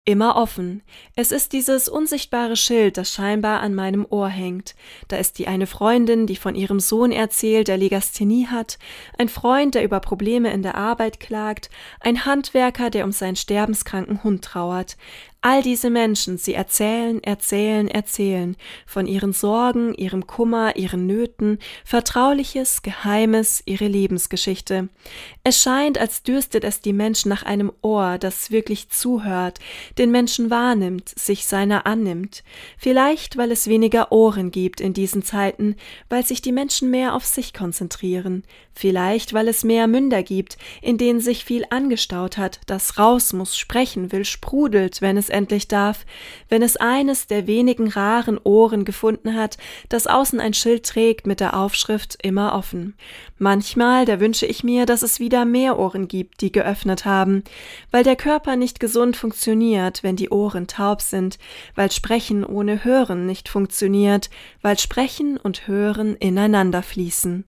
Immer offen. Es ist dieses unsichtbare Schild, das scheinbar an meinem Ohr hängt. Da ist die eine Freundin, die von ihrem Sohn erzählt, der Legasthenie hat, ein Freund, der über Probleme in der Arbeit klagt, ein Handwerker, der um seinen sterbenskranken Hund trauert. All diese Menschen, sie erzählen, erzählen, erzählen von ihren Sorgen, ihrem Kummer, ihren Nöten, Vertrauliches, Geheimes, ihre Lebensgeschichte. Es scheint, als dürstet es die Menschen nach einem Ohr, das wirklich zuhört, den Menschen wahrnimmt, sich seiner annimmt. Vielleicht, weil es weniger Ohren gibt in diesen Zeiten, weil sich die Menschen mehr auf sich konzentrieren. Vielleicht, weil es mehr Münder gibt, in denen sich viel angestaut hat, das raus muss, sprechen will, sprudelt, wenn es endlich darf, wenn es eines der wenigen raren Ohren gefunden hat, das außen ein Schild trägt mit der Aufschrift immer offen. Manchmal, da wünsche ich mir, dass es wieder mehr Ohren gibt, die geöffnet haben, weil der Körper nicht gesund funktioniert, wenn die Ohren taub sind, weil Sprechen ohne Hören nicht funktioniert, weil Sprechen und Hören ineinander fließen.